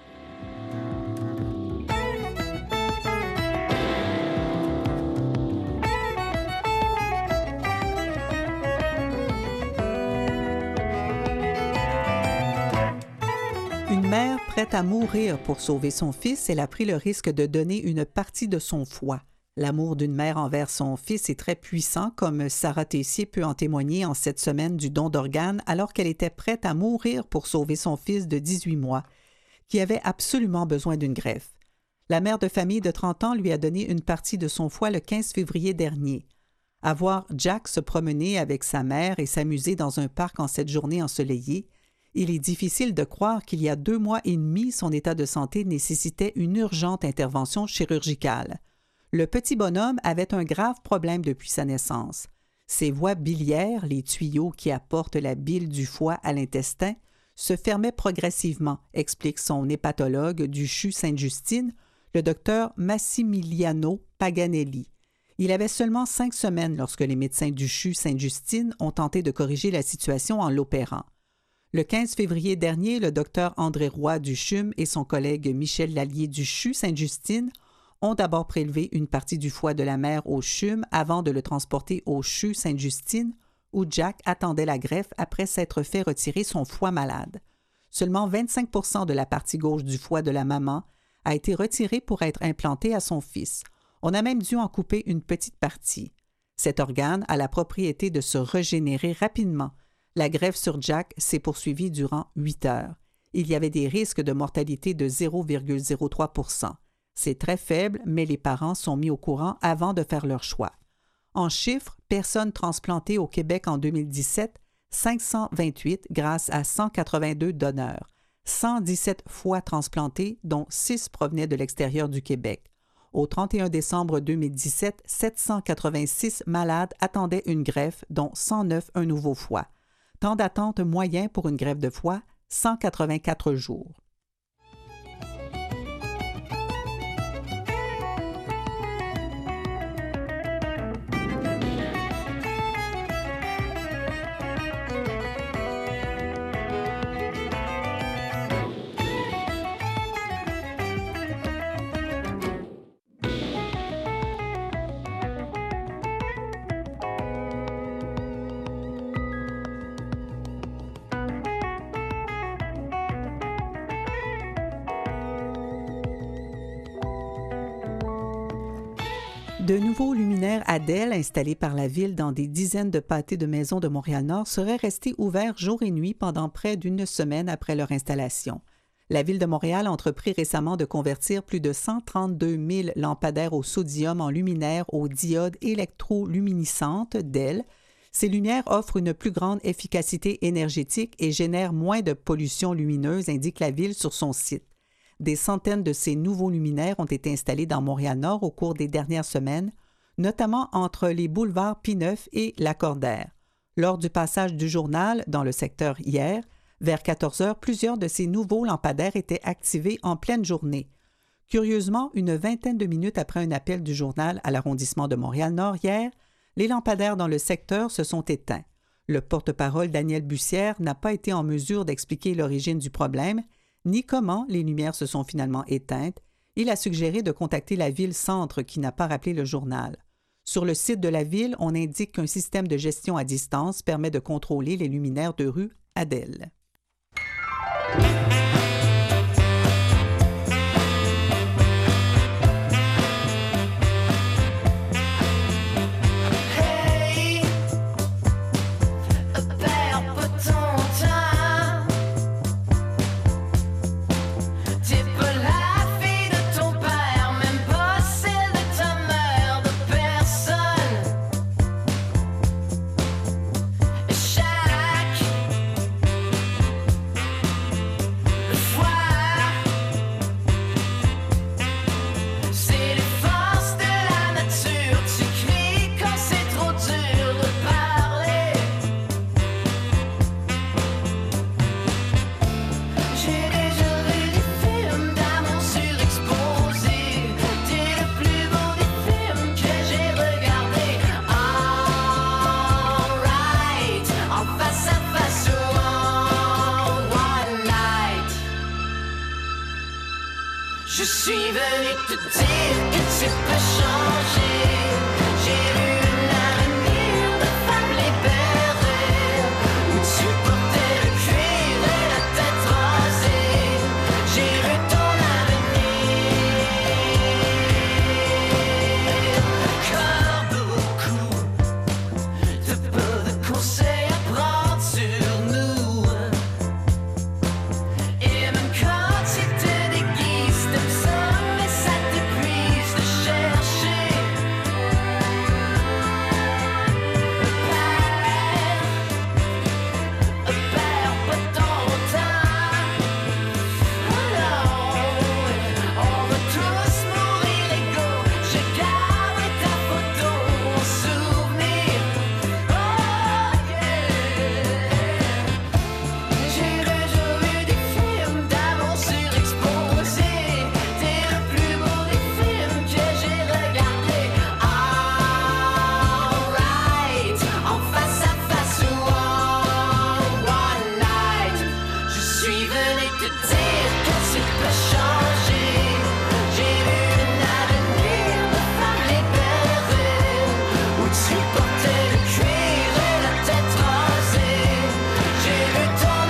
Une mère prête à mourir pour sauver son fils, elle a pris le risque de donner une partie de son foie. L'amour d'une mère envers son fils est très puissant, comme Sarah Tessier peut en témoigner en cette semaine du don d'organes, alors qu'elle était prête à mourir pour sauver son fils de 18 mois, qui avait absolument besoin d'une greffe. La mère de famille de 30 ans lui a donné une partie de son foie le 15 février dernier. À voir Jack se promener avec sa mère et s'amuser dans un parc en cette journée ensoleillée, il est difficile de croire qu'il y a 2 mois et demi, son état de santé nécessitait une urgente intervention chirurgicale. Le petit bonhomme avait un grave problème depuis sa naissance. Ses voies biliaires, les tuyaux qui apportent la bile du foie à l'intestin, se fermaient progressivement, explique son hépatologue du CHU Sainte-Justine, le docteur Massimiliano Paganelli. Il avait seulement 5 semaines lorsque les médecins du CHU Sainte-Justine ont tenté de corriger la situation en l'opérant. Le 15 février dernier, le docteur André Roy du CHUM et son collègue Michel Lallier du CHU Sainte-Justine ont d'abord prélevé une partie du foie de la mère au CHUM avant de le transporter au CHU Sainte-Justine, où Jack attendait la greffe après s'être fait retirer son foie malade. Seulement 25% de la partie gauche du foie de la maman a été retirée pour être implantée à son fils. On a même dû en couper une petite partie. Cet organe a la propriété de se régénérer rapidement. La greffe sur Jack s'est poursuivie durant 8 heures. Il y avait des risques de mortalité de 0,03%. C'est très faible, mais les parents sont mis au courant avant de faire leur choix. En chiffres, personnes transplantées au Québec en 2017, 528 grâce à 182 donneurs. 117 foies transplantés, dont 6 provenaient de l'extérieur du Québec. Au 31 décembre 2017, 786 malades attendaient une greffe, dont 109 un nouveau foie. Temps d'attente moyen pour une greffe de foie, 184 jours. De nouveaux luminaires Adel installés par la Ville dans des dizaines de pâtés de maisons de Montréal-Nord seraient restés ouverts jour et nuit pendant près d'une semaine après leur installation. La Ville de Montréal a entrepris récemment de convertir plus de 132 000 lampadaires au sodium en luminaires aux diodes électroluminescentes DEL. Ces lumières offrent une plus grande efficacité énergétique et génèrent moins de pollution lumineuse, indique la Ville sur son site. Des centaines de ces nouveaux luminaires ont été installés dans Montréal-Nord au cours des dernières semaines, notamment entre les boulevards P9 et Lacordaire. Lors du passage du journal dans le secteur hier, vers 14 heures, plusieurs de ces nouveaux lampadaires étaient activés en pleine journée. Curieusement, une vingtaine de minutes après un appel du journal à l'arrondissement de Montréal-Nord hier, les lampadaires dans le secteur se sont éteints. Le porte-parole Daniel Bussière n'a pas été en mesure d'expliquer l'origine du problème, ni comment les lumières se sont finalement éteintes. Il a suggéré de contacter la Ville-Centre qui n'a pas rappelé le journal. Sur le site de la Ville, on indique qu'un système de gestion à distance permet de contrôler les luminaires de rue Adel. Je suis venu te dire que tu peux changer. J'ai vu un avenir de femme libérée, où tu portais le cuir et la tête rasée. J'ai vu ton avenir. Comme beaucoup de peu de conseils à prendre sur nous. Et même quand tu te déguises de ça, mais ça t'épuise de chercher. Perds pas ton temps. Oh non, on va tous mourir égaux. Je garde ta photo en souvenir. Oh yeah. J'ai déjà vu des films d'amour surexposés. T'es le plus beau des films que j'ai regardé. Alright, en face à face ou en one night. Je suis venu te dire que tu peux changer. J'ai vu un avenir de femme libérée, où tu portais le cuir et la tête rasée. J'ai vu ton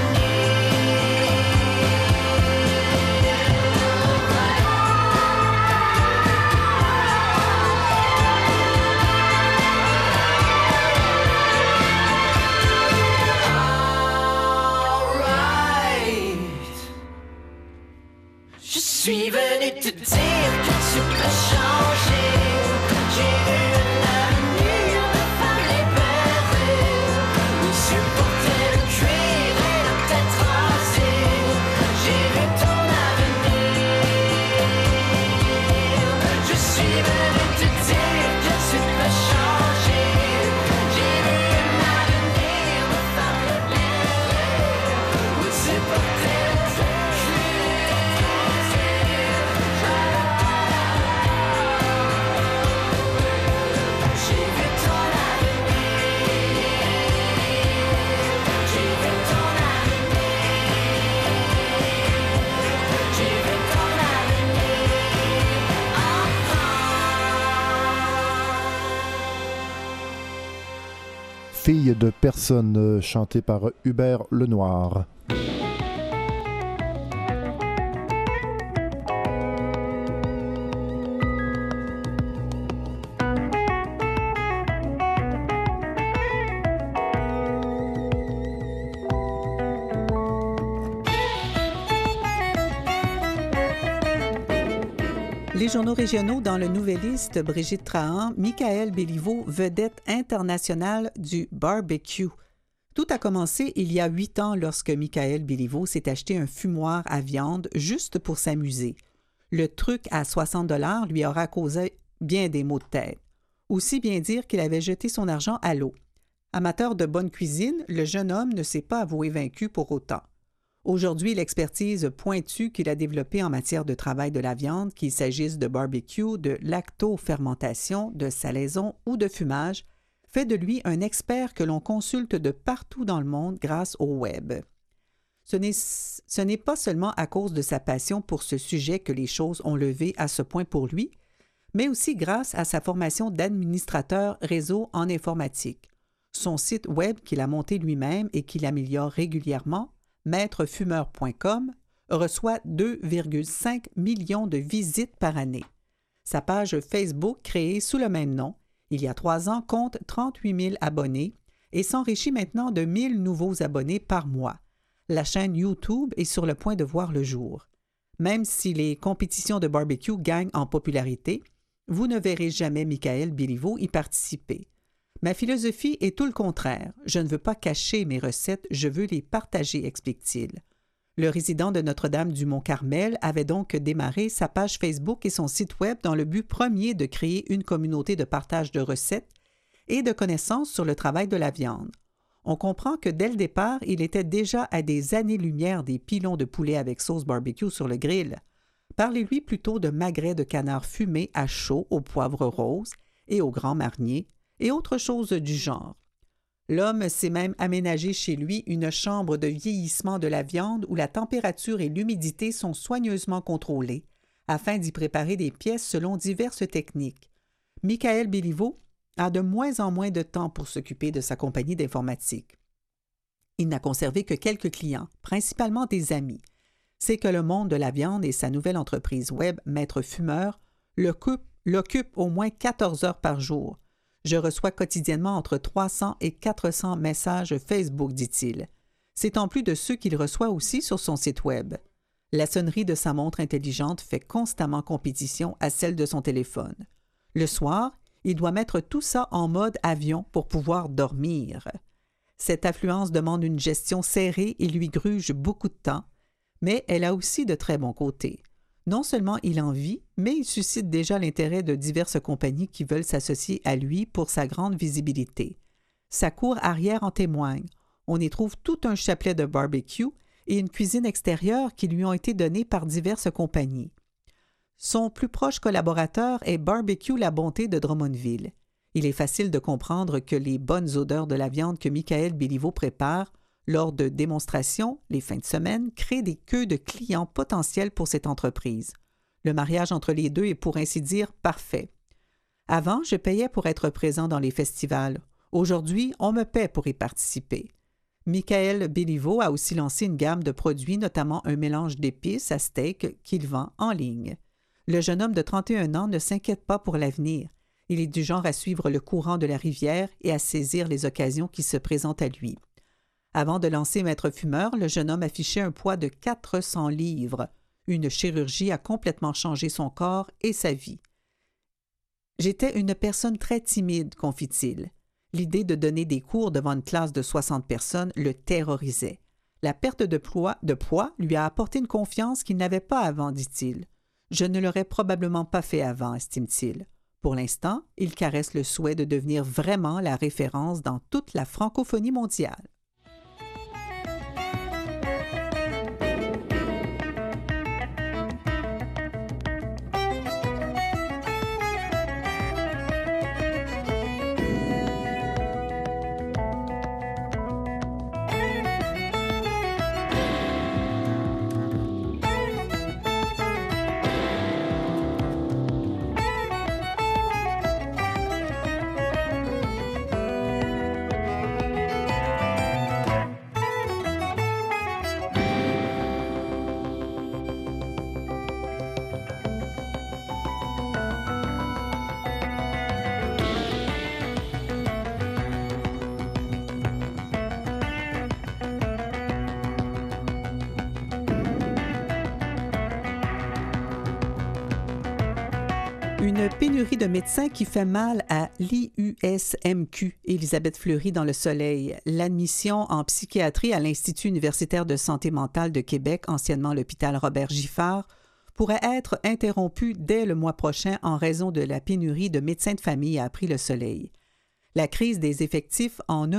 Alright. Je suis venu te dire que tu peux changer. J'ai vu un avenir de femme libérée, où tu portais le cuir et la tête rasée. J'ai vu ton avenir. Je suis venu te dire que tu peux changer. J'ai vu un avenir de femme libérée, où tu portais le cuir. J'ai vu ton avenir. J'ai vu ton avenir. J'ai vu ton avenir. Fille de personne, chantée par Hubert Lenoir. journaux régionaux, dans le Nouvelliste, Brigitte Trahan, Michael Béliveau, vedette internationale du barbecue. Tout a commencé il y a 8 ans lorsque Michael Béliveau s'est acheté un fumoir à viande juste pour s'amuser. Le truc à 60 $ lui aura causé bien des maux de tête. Aussi bien dire qu'il avait jeté son argent à l'eau. Amateur de bonne cuisine, le jeune homme ne s'est pas avoué vaincu pour autant. Aujourd'hui, l'expertise pointue qu'il a développée en matière de travail de la viande, qu'il s'agisse de barbecue, de lactofermentation, de salaison ou de fumage, fait de lui un expert que l'on consulte de partout dans le monde grâce au web. Ce n'est pas seulement à cause de sa passion pour ce sujet que les choses ont levé à ce point pour lui, mais aussi grâce à sa formation d'administrateur réseau en informatique. Son site web qu'il a monté lui-même et qu'il améliore régulièrement, maitrefumeur.com, reçoit 2,5 millions de visites par année. Sa page Facebook, créée sous le même nom, il y a 3 ans, compte 38 000 abonnés et s'enrichit maintenant de 1 000 nouveaux abonnés par mois. La chaîne YouTube est sur le point de voir le jour. Même si les compétitions de barbecue gagnent en popularité, vous ne verrez jamais Michael Béliveau y participer. Ma philosophie est tout le contraire. Je ne veux pas cacher mes recettes, je veux les partager, explique-t-il. Le résident de Notre-Dame-du-Mont-Carmel avait donc démarré sa page Facebook et son site web dans le but premier de créer une communauté de partage de recettes et de connaissances sur le travail de la viande. On comprend que dès le départ, il était déjà à des années-lumière des pilons de poulet avec sauce barbecue sur le grill. Parlez-lui plutôt de magrets de canard fumé à chaud au poivre rose et au grand marnier, et autre chose du genre. L'homme s'est même aménagé chez lui une chambre de vieillissement de la viande où la température et l'humidité sont soigneusement contrôlées, afin d'y préparer des pièces selon diverses techniques. Michael Béliveau a de moins en moins de temps pour s'occuper de sa compagnie d'informatique. Il n'a conservé que quelques clients, principalement des amis. C'est que le monde de la viande et sa nouvelle entreprise web, Maître Fumeur, l'occupe au moins 14 heures par jour. Je reçois quotidiennement entre 300 et 400 messages Facebook, dit-il. C'est en plus de ceux qu'il reçoit aussi sur son site web. La sonnerie de sa montre intelligente fait constamment compétition à celle de son téléphone. Le soir, il doit mettre tout ça en mode avion pour pouvoir dormir. Cette affluence demande une gestion serrée et lui gruge beaucoup de temps, mais elle a aussi de très bons côtés. Non seulement il en vit, mais il suscite déjà l'intérêt de diverses compagnies qui veulent s'associer à lui pour sa grande visibilité. Sa cour arrière en témoigne. On y trouve tout un chapelet de barbecue et une cuisine extérieure qui lui ont été données par diverses compagnies. Son plus proche collaborateur est Barbecue La Bonté de Drummondville. Il est facile de comprendre que les bonnes odeurs de la viande que Michael Béliveau prépare lors de démonstrations, les fins de semaine, créent des queues de clients potentiels pour cette entreprise. Le mariage entre les deux est pour ainsi dire parfait. Avant, je payais pour être présent dans les festivals. Aujourd'hui, on me paie pour y participer. Michael Béliveau a aussi lancé une gamme de produits, notamment un mélange d'épices à steak qu'il vend en ligne. Le jeune homme de 31 ans ne s'inquiète pas pour l'avenir. Il est du genre à suivre le courant de la rivière et à saisir les occasions qui se présentent à lui. Avant de lancer Maître Fumeur, le jeune homme affichait un poids de 400 livres. Une chirurgie a complètement changé son corps et sa vie. « J'étais une personne très timide, confie-t-il. L'idée de donner des cours devant une classe de 60 personnes le terrorisait. La perte de poids lui a apporté une confiance qu'il n'avait pas avant, dit-il. Je ne l'aurais probablement pas fait avant, estime-t-il. Pour l'instant, il caresse le souhait de devenir vraiment la référence dans toute la francophonie mondiale. Une pénurie de médecins qui fait mal à l'IUSMQ. Élisabeth Fleury dans Le Soleil. L'admission en psychiatrie à l'Institut universitaire de santé mentale de Québec, anciennement l'hôpital Robert-Giffard, pourrait être interrompue dès le mois prochain en raison de la pénurie de médecins de famille, a appris Le Soleil. La crise des effectifs en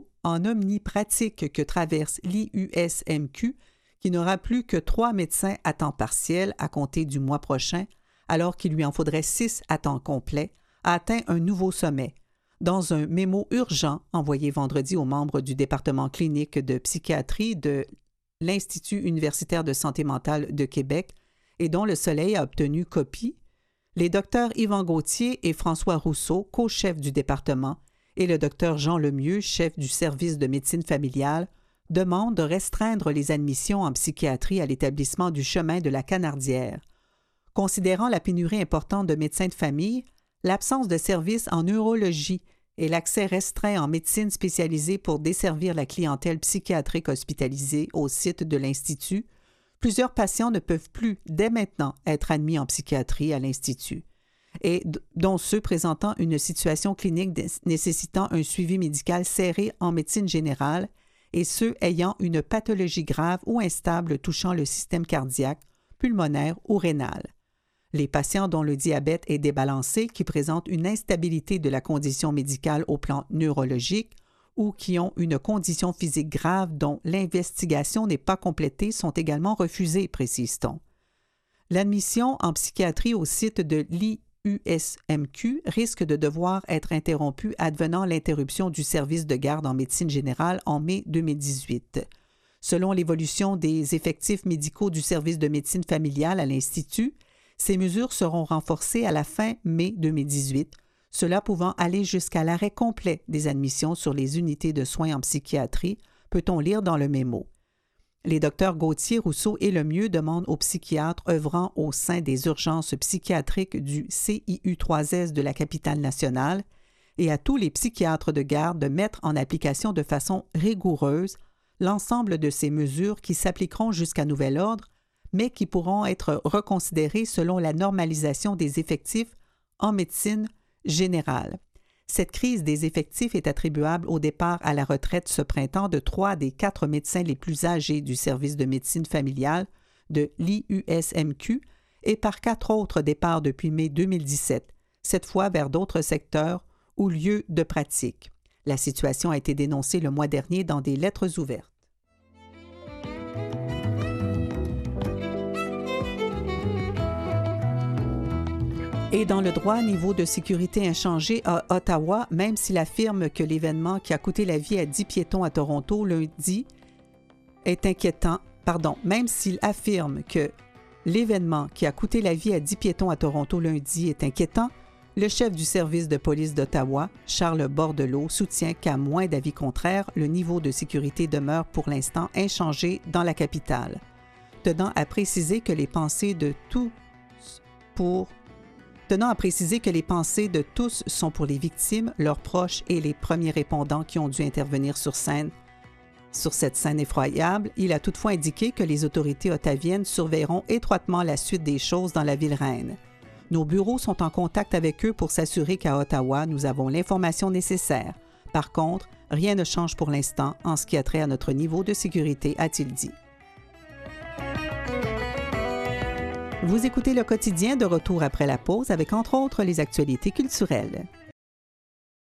omnipratique que traverse l'IUSMQ, qui n'aura plus que 3 médecins à temps partiel à compter du mois prochain, alors qu'il lui en faudrait 6 à temps complet, a atteint un nouveau sommet. Dans un mémo urgent envoyé vendredi aux membres du département clinique de psychiatrie de l'Institut universitaire de santé mentale de Québec et dont Le Soleil a obtenu copie, les docteurs Yvan Gauthier et François Rousseau, co-chefs du département, et le docteur Jean Lemieux, chef du service de médecine familiale, demandent de restreindre les admissions en psychiatrie à l'établissement du chemin de la Canardière. Considérant la pénurie importante de médecins de famille, l'absence de services en neurologie et l'accès restreint en médecine spécialisée pour desservir la clientèle psychiatrique hospitalisée au site de l'Institut, plusieurs patients ne peuvent plus, dès maintenant, être admis en psychiatrie à l'Institut, et dont ceux présentant une situation clinique nécessitant un suivi médical serré en médecine générale et ceux ayant une pathologie grave ou instable touchant le système cardiaque, pulmonaire ou rénal. Les patients dont le diabète est débalancé, qui présentent une instabilité de la condition médicale au plan neurologique ou qui ont une condition physique grave dont l'investigation n'est pas complétée sont également refusés, précise-t-on. L'admission en psychiatrie au site de l'IUSMQ risque de devoir être interrompue advenant l'interruption du service de garde en médecine générale en mai 2018. Selon l'évolution des effectifs médicaux du service de médecine familiale à l'Institut, ces mesures seront renforcées à la fin mai 2018, cela pouvant aller jusqu'à l'arrêt complet des admissions sur les unités de soins en psychiatrie, peut-on lire dans le mémo. Les docteurs Gauthier, Rousseau et Lemieux demandent aux psychiatres œuvrant au sein des urgences psychiatriques du CIU3S de la capitale nationale et à tous les psychiatres de garde de mettre en application de façon rigoureuse l'ensemble de ces mesures qui s'appliqueront jusqu'à nouvel ordre, mais qui pourront être reconsidérées selon la normalisation des effectifs en médecine générale. Cette crise des effectifs est attribuable au départ à la retraite ce printemps de 3 des 4 médecins les plus âgés du service de médecine familiale de l'IUSMQ et par 4 autres départs depuis mai 2017, cette fois vers d'autres secteurs ou lieux de pratique. La situation a été dénoncée le mois dernier dans des lettres ouvertes. Et dans le droit, niveau de sécurité inchangé à Ottawa, même s'il affirme que l'événement qui a coûté la vie à 10 piétons à Toronto lundi est inquiétant, même s'il affirme que l'événement qui a coûté la vie à 10 piétons à Toronto lundi est inquiétant, le chef du service de police d'Ottawa, Charles Bordelot, soutient qu'à moins d'avis contraires, le niveau de sécurité demeure pour l'instant inchangé dans la capitale, tenant à préciser que les pensées de tous sont pour les victimes, leurs proches et les premiers répondants qui ont dû intervenir sur cette scène effroyable. Il a toutefois indiqué que les autorités ottaviennes surveilleront étroitement la suite des choses dans la ville reine. Nos bureaux sont en contact avec eux pour s'assurer qu'à Ottawa, nous avons l'information nécessaire. Par contre, rien ne change pour l'instant en ce qui a trait à notre niveau de sécurité, a-t-il dit. Vous écoutez Le Quotidien, de retour après la pause avec entre autres les actualités culturelles.